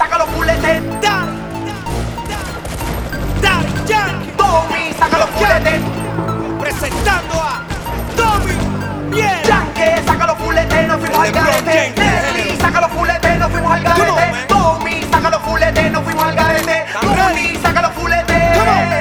saca los fuletes. Daddy Yankee, Tommy, saca los fuletes. presentando a Tommy Viera. Yankee, saca los fuletes, nos fuimos al garete. Nelly, saca los fuletes, nos fuimos al garete. Tommy, saca los fuletes, nos fuimos al garete. Rudy, saca los fuletes.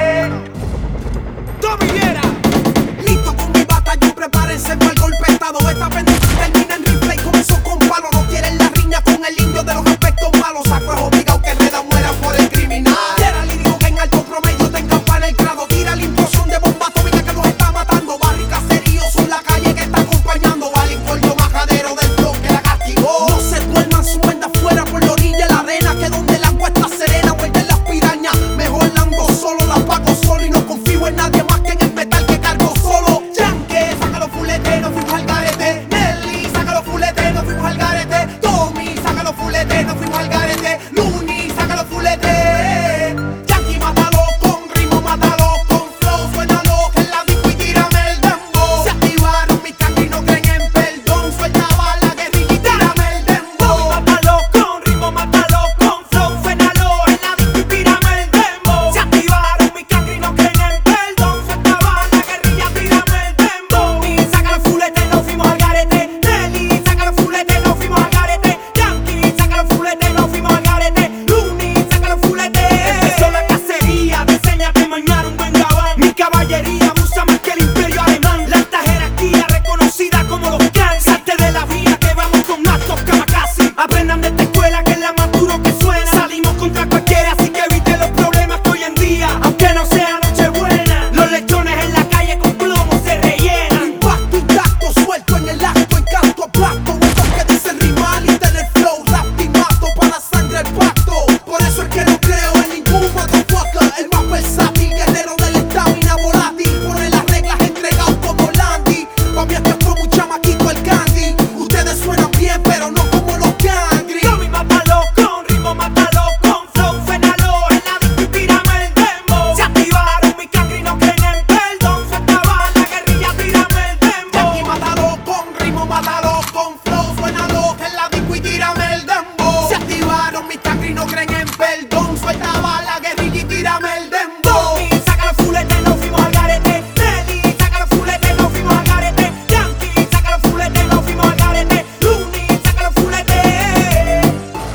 Tommy Viera. Listo con mi batallón, prepárense para el golpe estado. Esta pendeja termina en rifle y comenzó con palo. No quieren la riña con el indio de los aspectos malos. Saco es obligado que Reda muera por el criminal. Quiera lidio que en alto promedio tengan para el grado. Tira la implosión de bomba atómica que nos está matando. Barrio y caserío son la calle que está acompañando. Al incordio majadero del flow que la castigó. No se duerman, suben afuera por la orilla de la arena. Que donde el agua está serena vuelven las pirañas. Mejor ando solo, las pago solo. Y no confío en nadie más que en el metal que cargo solo. Yankee, saca los fuletes, nos fuimos al garete. Nelly, saca los fuletes, nos fuimos al garete. Tommy, saca los fuletes, nos fuimos al garete. Looney, saca los fuletes. Yankee, mátalo con ritmo, mátalo con flow. Suénalo en la disco y tírame el dembow. Se activaron mis cangri y no creen en perdón. Suelta bala, guerrilla y tírame el dembow. Mátalo con ritmo, mátalo con flow. Suénalo en la disco y tírame el dembow. Se activaron mis cangri y no creen en perdón. Suelta bala, guerrilla, tírame el dembow. Tommy, saca los fuletes, nos fuimos al garete. Nelly, saca los fuletes, nos fuimos al garete. Yankee, saca los fuletes, nos fuimos al garete. Looney, saca los fuletes. Empezó la cacería, diseña de mañana un buen gabán. Mi caballería abusa más que el imperio alemán. La alta jerarquía reconocida como los gangs. Salte de la vía que vamos con actos kamikaze. Aprendan de esta escuela que es la más duro que suena. Salimos contra cualquiera, así que eviten los problemas que hoy en día, aunque no sea Nochebuena, los lechones en la calle con plomo se rellenan. Impacto intacto, suelto en el acto y canto aplasto. Estos que dicen rimar y tener flow, rap y mato para sangre el pacto. Por eso es que no creo en ningún motherfucker. El más versátil, guerrero del estamina volátil. Pone las reglas entregado como Landy. Pa' mí esto es como un chamaquito el candy. Ustedes suenan bien, pero no como los gangri. Tommy, mátalo con ritmo, mátalo con flow. Suénalo en la disco y tírame el dembow. Se activaron mis cangri y no creen en perdón. Suelta bala, guerrilla, tírame el dembow. Yankee, mátalo con ritmo, mátalo con flow. Suénalo en la disco y tírame el dembow. Se activaron mis cangri, no creen en perdón. Suelta bala, guerrilla y tírame el dembow. Tommy, saca los fuletes, nos fuimos al garete. Nelly, saca los fuletes, nos fuimos al garete. Yankee, saca los fuletes, nos fuimos al garete. Looney, saca los fuletes.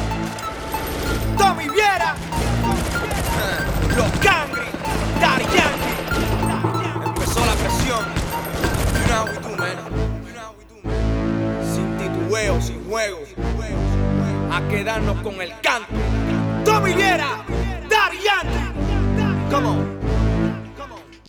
Tommy Viera, los Cangri, Daddy Yankee. Empezó la presión. You know how we do, man. You know how we do, man. Sin titubeo, sin juego. A quedarnos con el canto. Tommy Viera, Daddy Yankee. Come on.